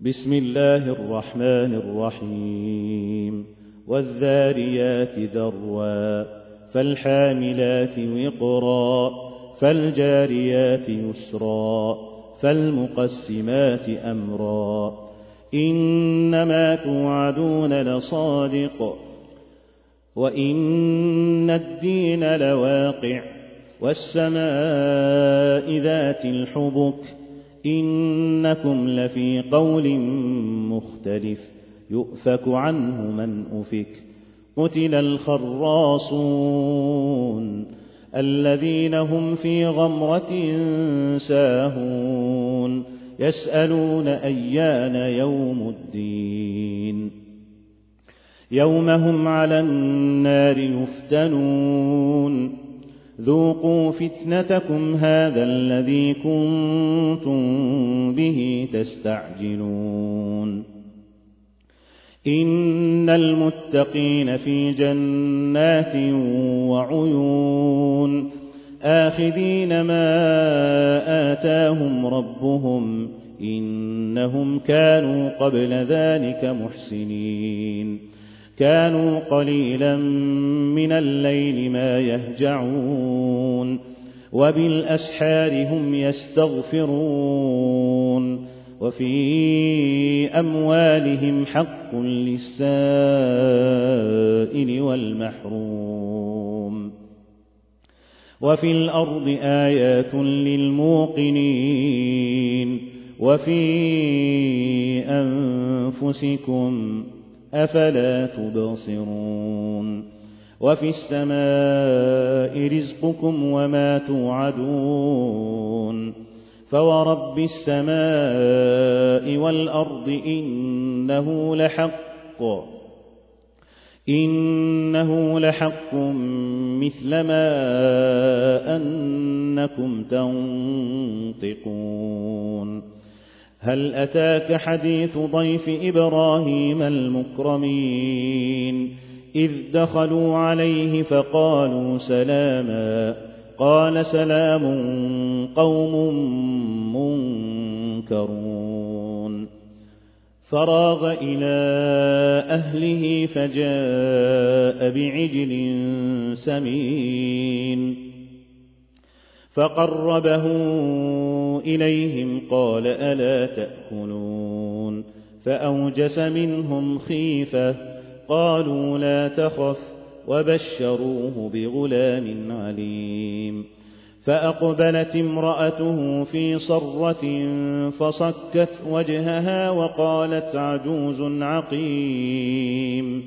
بسم الله الرحمن الرحيم والذاريات ذروا فالحاملات وقرا فالجاريات يسرا فالمقسمات أمرا إنما توعدون لصادق وإن الدين لواقع والسماء ذات الحبك إنكم لفي قول مختلف يؤفك عنه من أفك قتل الخراصون الذين هم في غمرة ساهون يسألون أيان يوم الدين يوم هم على النار يفتنون ذوقوا فتنتكم هذا الذي كنتم به تستعجلون إن المتقين في جنات وعيون آخذين ما آتاهم ربهم إنهم كانوا قبل ذلك محسنين كانوا قليلا من الليل ما يهجعون وبالأسحار هم يستغفرون وفي أموالهم حق للسائل والمحروم وفي الأرض آيات للموقنين وفي أنفسكم أفلا تبصرون وفي السماء رزقكم وما توعدون فورب السماء والأرض إنه لحق مثل ما أنكم تنطقون هل أتاك حديث ضيف إبراهيم المكرمين إذ دخلوا عليه فقالوا سلاما قال سلام قوم منكرون فراغ إلى أهله فجاء بعجل سمين فقربه إليهم قال ألا تأكلون فأوجس منهم خيفة قالوا لا تخف وبشروه بغلام عليم فأقبلت امرأته في صرة فصكت وجهها وقالت عجوز عقيم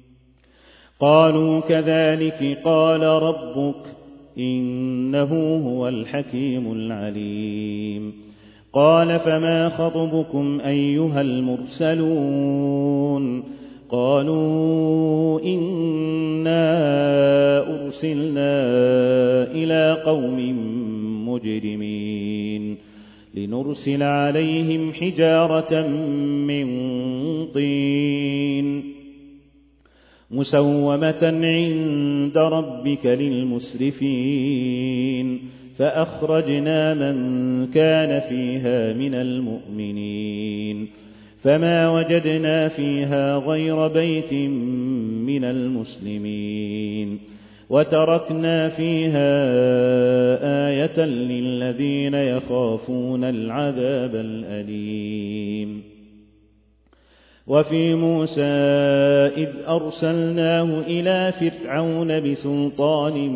قالوا كذلك قال ربك إنه هو الحكيم العليم قال فما خطبكم أيها المرسلون قالوا إنا أرسلنا إلى قوم مجرمين لنرسل عليهم حجارة من طين مسومة عند ربك للمسرفين فأخرجنا من كان فيها من المؤمنين فما وجدنا فيها غير بيت من المسلمين وتركنا فيها آية للذين يخافون العذاب الأليم وفي موسى إذ أرسلناه إلى فرعون بسلطان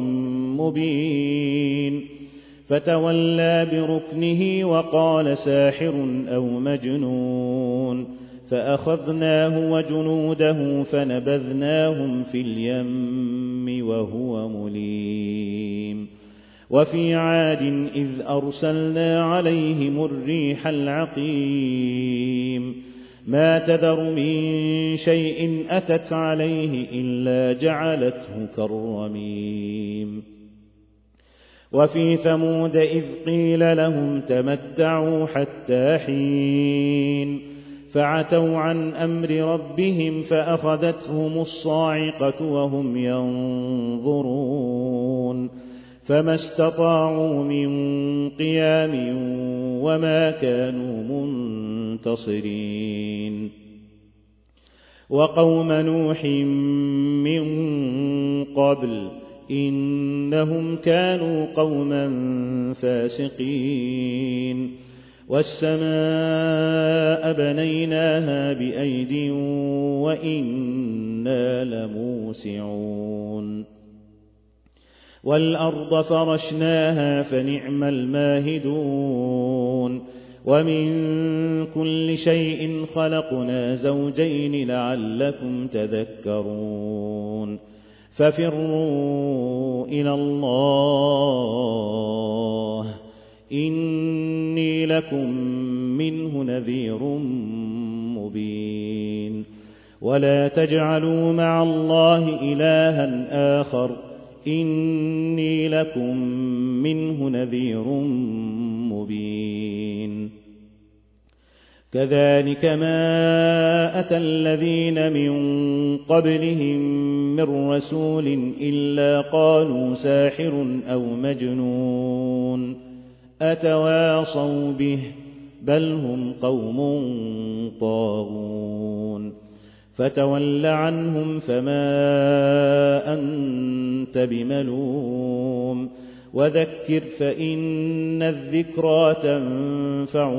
مبين فتولى بركنه وقال ساحر أو مجنون فأخذناه وجنوده فنبذناهم في اليم وهو مليم وفي عاد إذ أرسلنا عليهم الريح العقيم ما تذر من شيء أتت عليه إلا جعلته كالرميم وفي ثمود إذ قيل لهم تمتعوا حتى حين فعتوا عن أمر ربهم فأخذتهم الصاعقة وهم ينظرون فما استطاعوا من قيام وما كانوا منتصرين. وقوم نوح من قبل إنهم كانوا قوما فاسقين. والسماء بنيناها بأيد وإنا لموسعون. والأرض فرشناها فنعم الماهدون. ومن كل شيء خلقنا زوجين لعلكم تذكرون. ففروا إلى الله إني لكم منه نذير مبين. ولا تجعلوا مع الله إلها آخر إني لكم منه نذير مبين. كذلك ما أتى الذين من قبلهم من رسول إلا قالوا ساحر أو مجنون أتواصوا به بل هم قوم طاغون. فتول عنهم فما أنت بملوم وذكر فإن الذكرى تنفع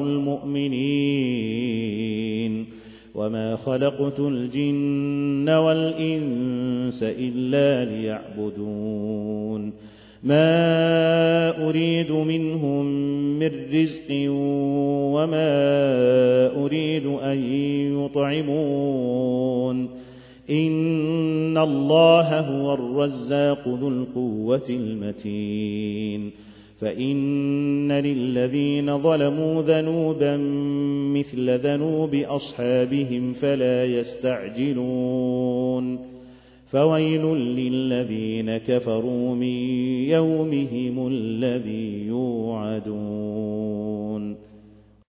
المؤمنين. وما خلقت الجن والإنس إلا ليعبدون. ما أريد منهم من رزق وما أريد أن يطعمون إن الله هو الرزاق ذو القوة المتين. فإن للذين ظلموا ذنوبا مثل ذنوب أصحابهم فلا يستعجلون. فويل للذين كفروا من يومهم الذي يوعدون.